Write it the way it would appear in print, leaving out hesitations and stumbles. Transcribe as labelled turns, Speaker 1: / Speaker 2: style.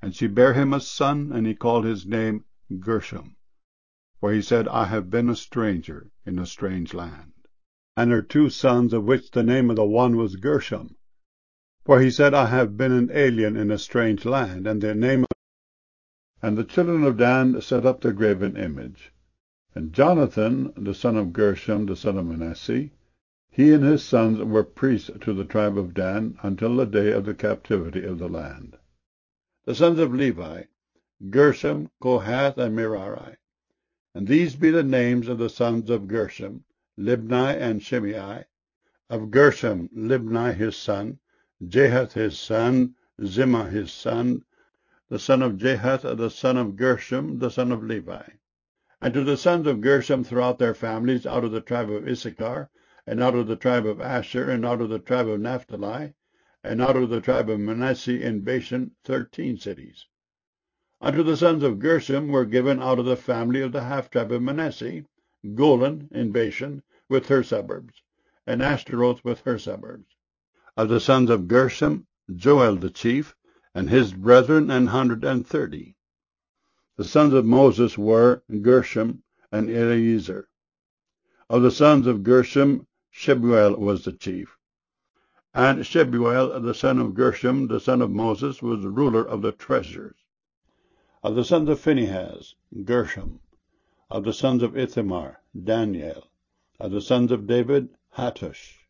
Speaker 1: And she bare him a son, and he called his name Gershom. For he said, I have been a stranger in a strange land. And her two sons, of which the name of the one was Gershom. For he said, I have been an alien in a strange land. And their name. And the children of Dan set up their graven image. And Jonathan, the son of Gershom, the son of Manasseh, he and his sons were priests to the tribe of Dan until the day of the captivity of the land. The sons of Levi, Gershom, Kohath, and Merari. And these be the names of the sons of Gershom, Libni and Shimei. Of Gershom, Libni his son, Jahath his son, Zimmah his son, the son of Jahath, the son of Gershom, the son of Levi. And to the sons of Gershom throughout their families, out of the tribe of Issachar, and out of the tribe of Asher, and out of the tribe of Naphtali, and out of the tribe of Manasseh in Bashan, 13 cities. Unto the sons of Gershom were given out of the family of the half-tribe of Manasseh, Golan in Bashan, with her suburbs, and Ashtaroth with her suburbs. Of the sons of Gershom, Joel the chief, and his brethren 130. The sons of Moses were Gershom and Eliezer. Of the sons of Gershom, Shebuel was the chief. And Shebuel, the son of Gershom, the son of Moses, was the ruler of the treasures. Of the sons of Phinehas, Gershom. Of the sons of Ithamar, Daniel. Of the sons of David, Hattush.